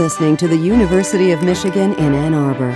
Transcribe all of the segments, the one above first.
listening to the University of Michigan in Ann Arbor.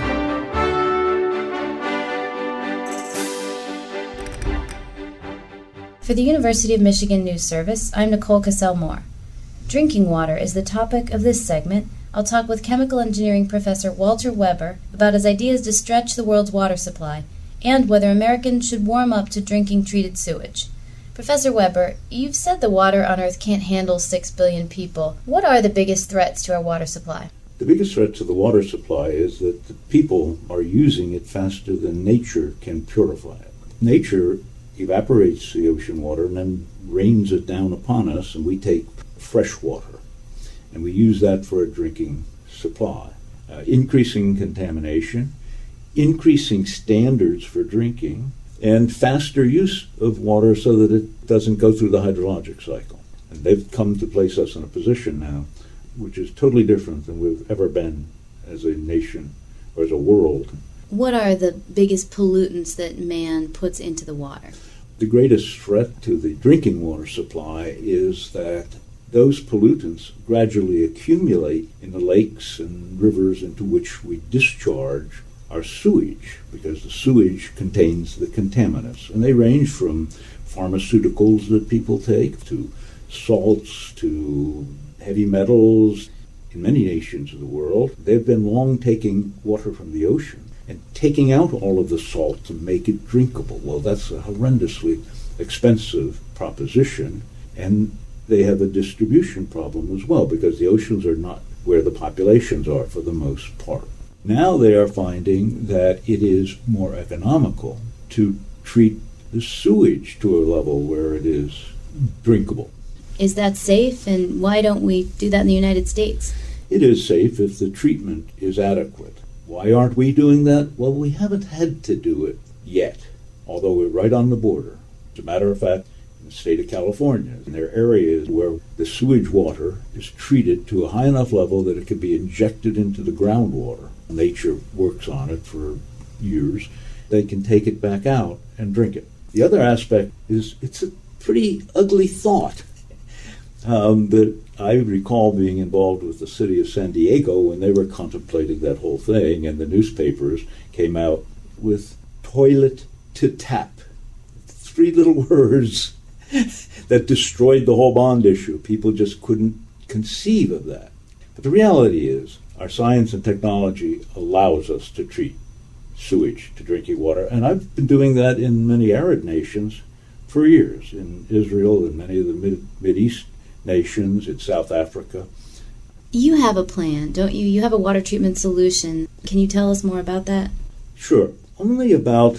For the University of Michigan News Service, I'm Nicole Cassell-Moore. Drinking water is the topic of this segment. I'll talk with chemical engineering professor Walter Weber about his ideas to stretch the world's water supply and whether Americans should warm up to drinking treated sewage. Professor Weber, you've said the water on Earth can't handle 6 billion people. What are the biggest threats to our water supply? The biggest threat to the water supply is that the people are using it faster than nature can purify it. Nature evaporates the ocean water and then rains it down upon us, and we take fresh water. And we use that for a drinking supply. Increasing contamination, increasing standards for drinking, and faster use of water so that it doesn't go through the hydrologic cycle. And they've come to place us in a position now which is totally different than we've ever been as a nation or as a world. What are the biggest pollutants that man puts into the water? The greatest threat to the drinking water supply is that those pollutants gradually accumulate in the lakes and rivers into which we discharge our sewage, because the sewage contains the contaminants. And they range from pharmaceuticals that people take to salts to heavy metals. In many nations of the world, they've been long taking water from the ocean and taking out all of the salt to make it drinkable. Well, that's a horrendously expensive proposition, and they have a distribution problem as well, because the oceans are not where the populations are for the most part. Now they are finding that it is more economical to treat the sewage to a level where it is drinkable. Is that safe, and why don't we do that in the United States? It is safe if the treatment is adequate. Why aren't we doing that? Well, we haven't had to do it yet, although we're right on the border. As a matter of fact, in the state of California, there are areas where the sewage water is treated to a high enough level that it can be injected into the groundwater. Nature works on it for years. They can take it back out and drink it. The other aspect is it's a pretty ugly thought. That I recall being involved with the city of San Diego when they were contemplating that whole thing, and the newspapers came out with toilet to tap. 3 little words that destroyed the whole bond issue. People just couldn't conceive of that. But the reality is, our science and technology allows us to treat sewage to drinking water, and I've been doing that in many arid nations for years, in Israel and many of the Mideast nations, in South Africa. You have a plan, don't you? You have a water treatment solution. Can you tell us more about that? Sure. Only about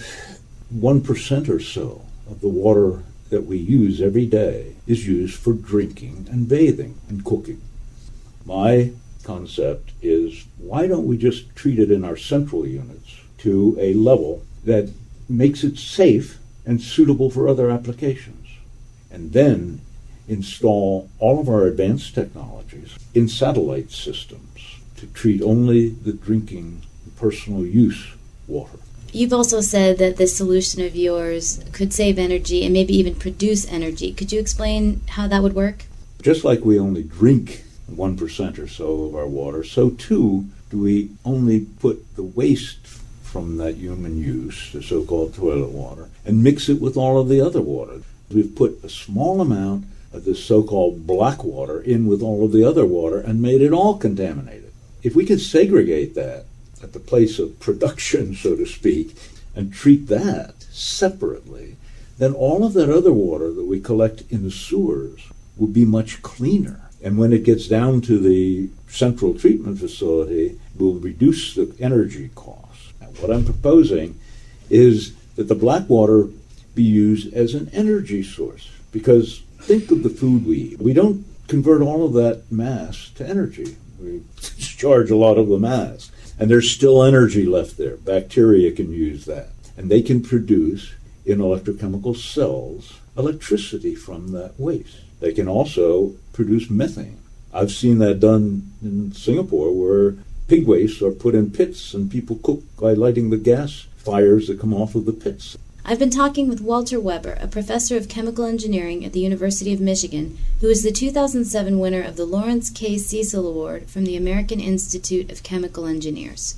1% or so of the water that we use every day is used for drinking and bathing and cooking. My concept is, why don't we just treat it in our central units to a level that makes it safe and suitable for other applications, and then install all of our advanced technologies in satellite systems to treat only the drinking, personal use water. You've also said that this solution of yours could save energy and maybe even produce energy. Could you explain how that would work? Just like we only drink 1% or so of our water, so too do we only put the waste from that human use, the so-called toilet water, and mix it with all of the other water. We've put a small amount of this so-called black water in with all of the other water and made it all contaminated. If we could segregate that at the place of production, so to speak, and treat that separately, then all of that other water that we collect in the sewers would be much cleaner. And when it gets down to the central treatment facility, we'll reduce the energy costs. Now, what I'm proposing is that the black water be used as an energy source, because think of the food we eat. We don't convert all of that mass to energy. We discharge a lot of the mass, and there's still energy left there. Bacteria can use that, and they can produce in electrochemical cells electricity from that waste. They can also produce methane. I've seen that done in Singapore, where pig wastes are put in pits and people cook by lighting the gas fires that come off of the pits. I've been talking with Walter Weber, a professor of chemical engineering at the University of Michigan, who is the 2007 winner of the Lawrence K. Cecil Award from the American Institute of Chemical Engineers.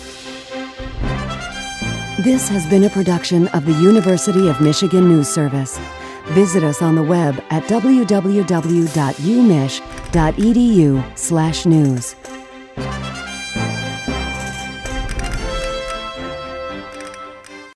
This has been a production of the University of Michigan News Service. Visit us on the web at www.umich.edu/news.